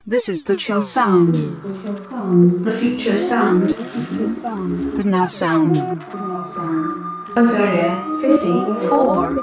This is the chill sound, The future sound. the now sound. Of Area 54.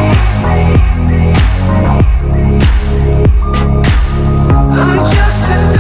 I'm just a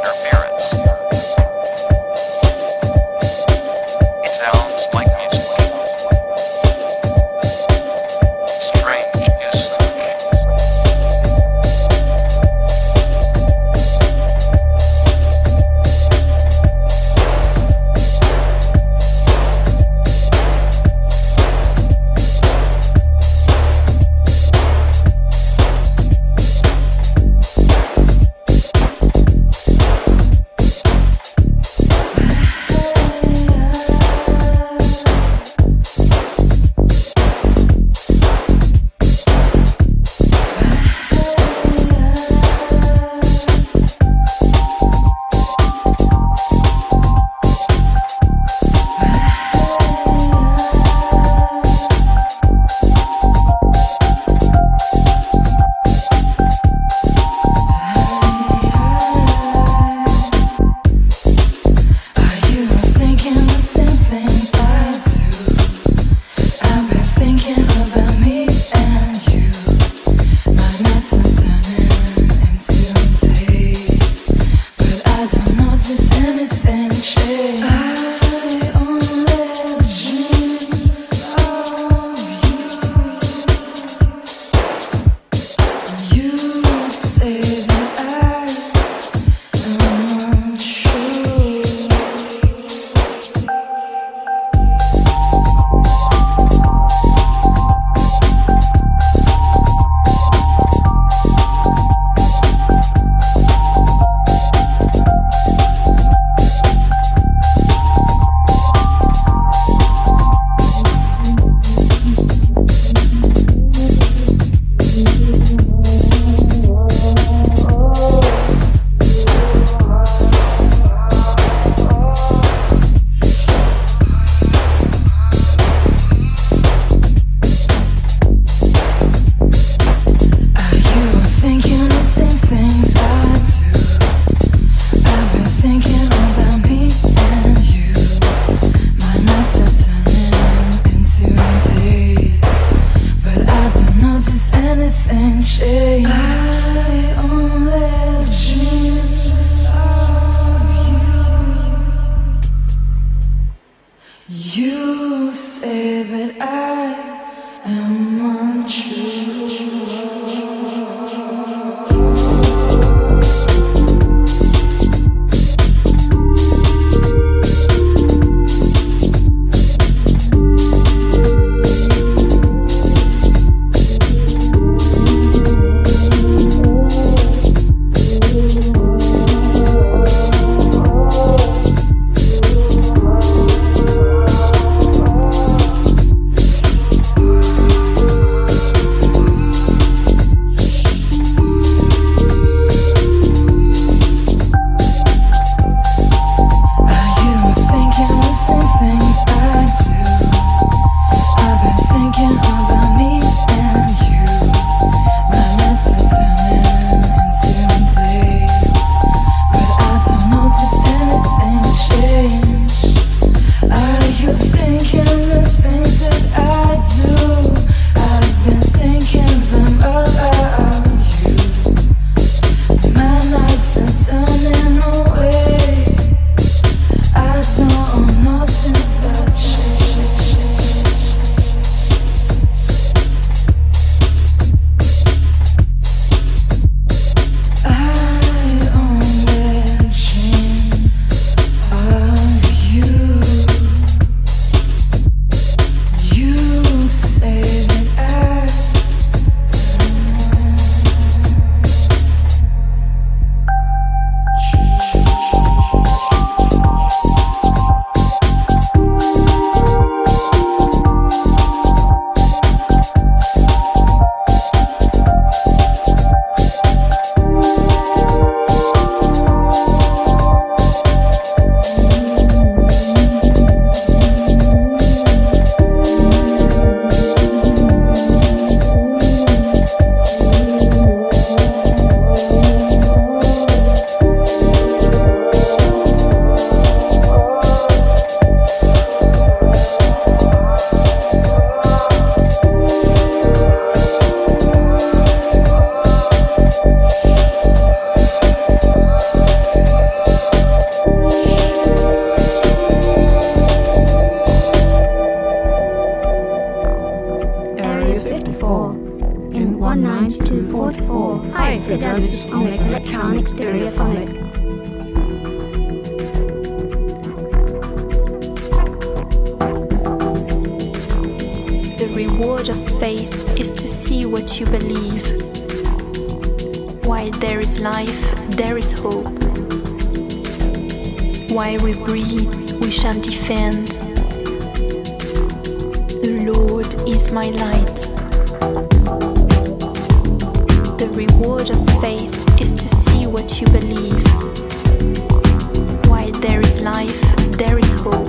interference. It sounds like music. Strange music. Sonic electronic stereophonic. The reward of faith is to see what you believe. While there is life, there is hope. While we breathe, we shall defend. The Lord is my light. The reward of faith is to see what you believe. While there is life, there is hope.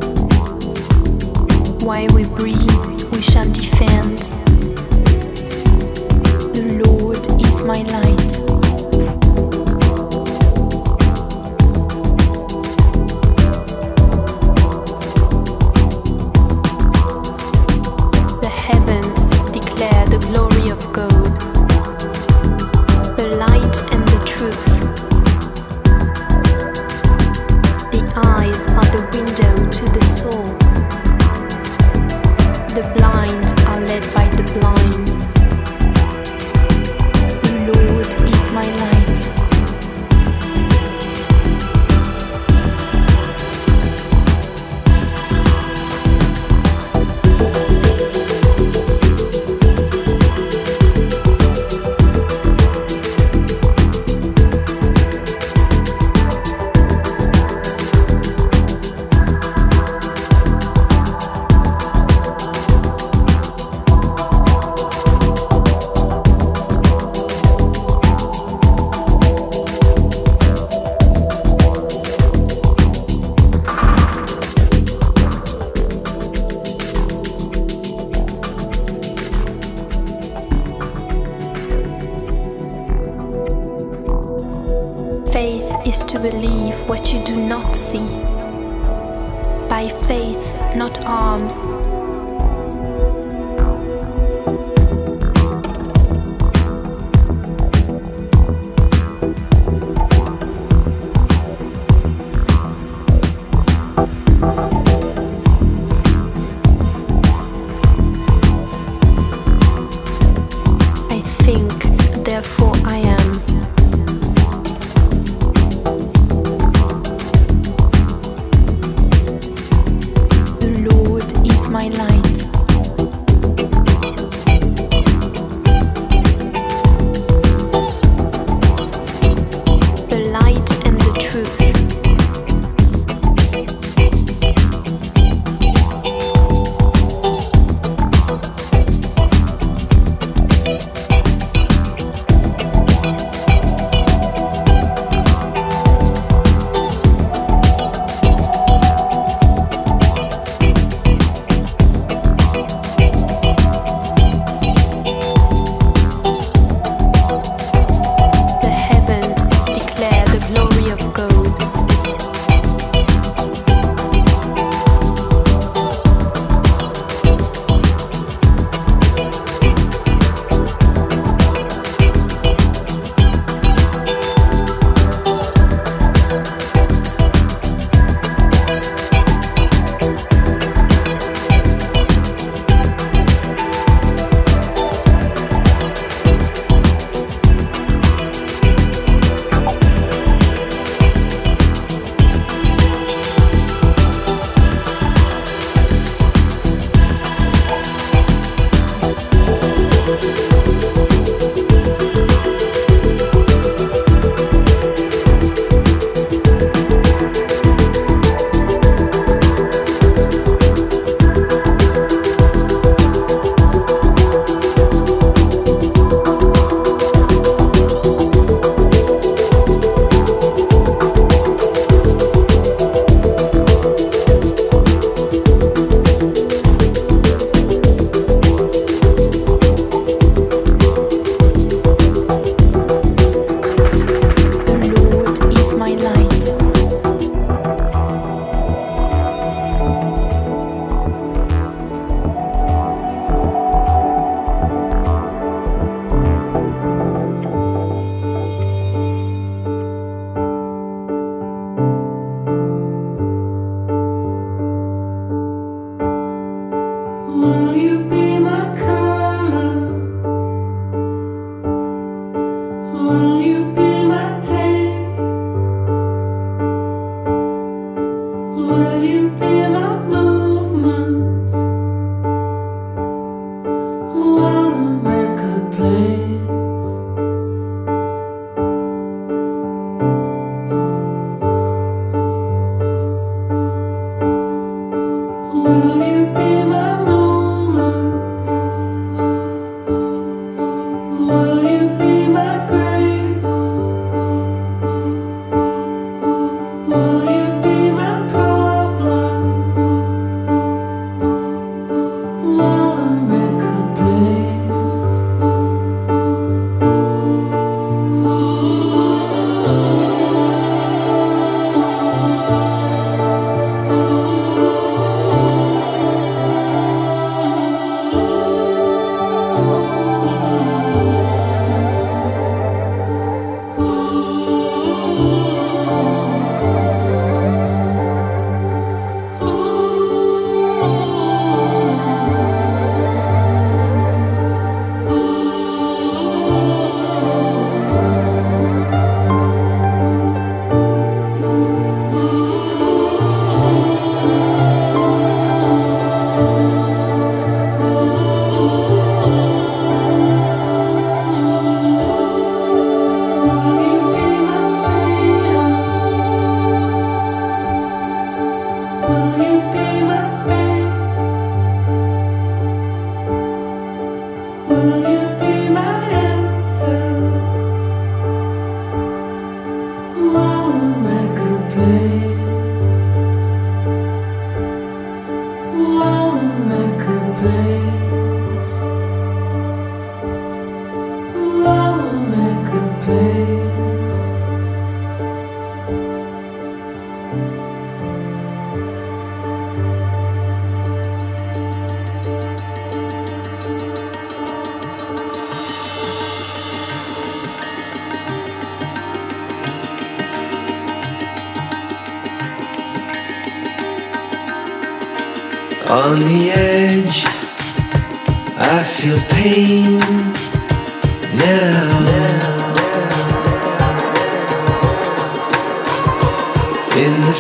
While we breathe, we shall defend. The Lord is my light. The heavens declare the glory of God, the light and the truth. The eyes are the window to the soul. The blind are led by the blind. The Lord is my light. Faith is to believe what you do not see. By faith, not arms. I think, therefore I am. My life. On the edge, I feel pain now. In the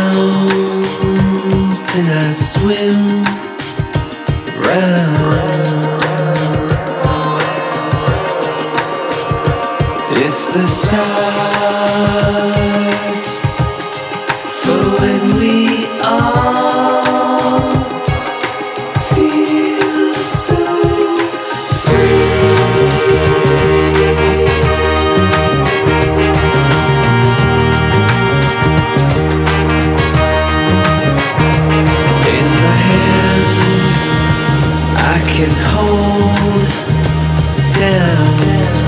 fountain I swim round. It's the start for when we all feel so can hold down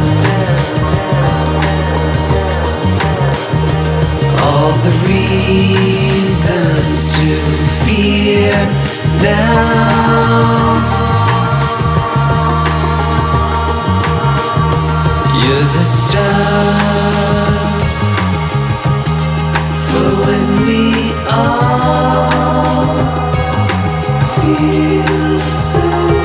all the reasons to fear now. You're the start for when we all feel so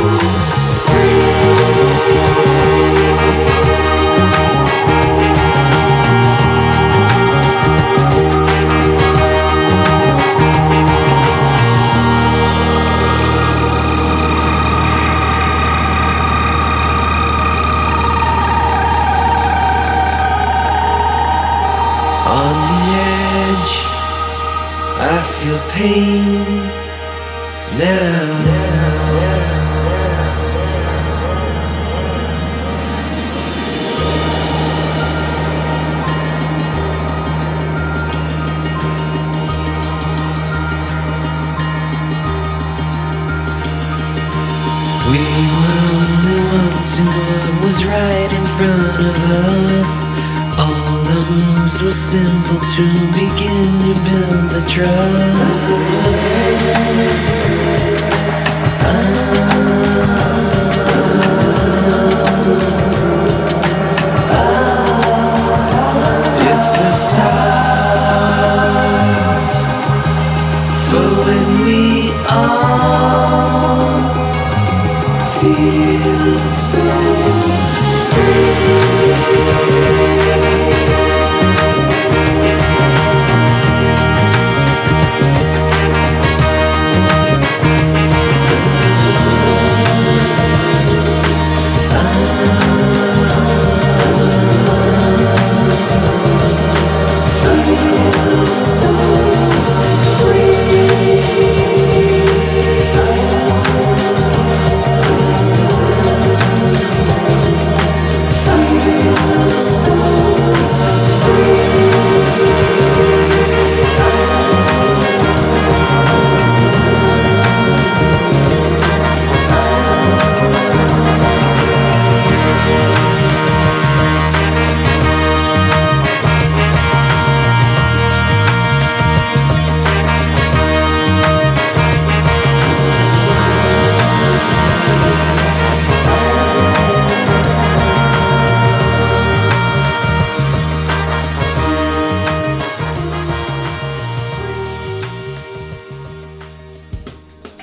on the edge. I feel pain now. We were only wanting what was right in front of us. All our moves were simple to begin to build the trust. It's the start for when we all feel so free.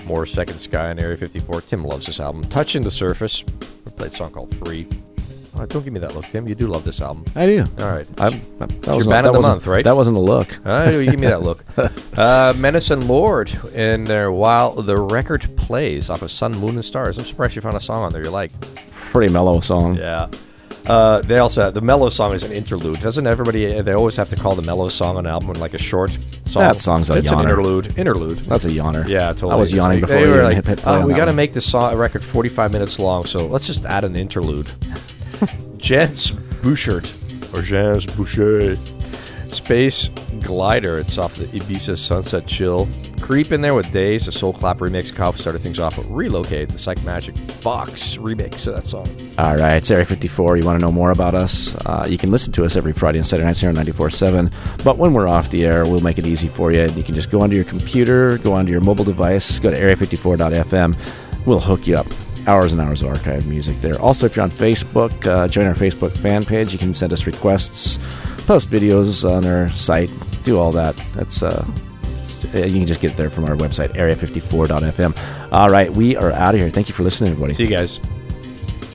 more Second Sky on Area 54. Tim loves this album. Touching the Surface. We played a song called Free. Oh, don't give me that look, Tim. You do love this album. I do. All right. That was your band of the month, right? That wasn't a look. You give me that look. Menace and Lord in their While the Record Plays off of Sun, Moon, and Stars. I'm surprised you found a song on there you like. Pretty mellow song. Yeah. They also, the mellow song is an interlude. Doesn't everybody, they always have to call the mellow song on an album like a short song? That song's a it's yawner. An interlude. That's a yawner. Yeah, totally. I was yawning before they you were like, hit play on we that got to one. make this record 45 minutes long, so let's just add an interlude. Jens Bouchard, or Jens Bouchard. Space Glider, it's off the Ibiza Sunset Chill. Creep in there with Days, a Soul Clap remix. Kauf started things off with Relocate, the Psych Magic Box remix of that song. All right, it's Area 54. You want to know more about us? You can listen to us every Friday and Saturday nights here on 94.7. But when we're off the air, we'll make it easy for you. You can just go onto your computer, go onto your mobile device, go to area54.fm. We'll hook you up. Hours and hours of archived music there. Also, if you're on Facebook, join our Facebook fan page. You can send us requests, post videos on our site, do all that. That's you can just get it there from our website, area54.fm. All right, we are out of here. Thank you for listening, everybody. See you guys.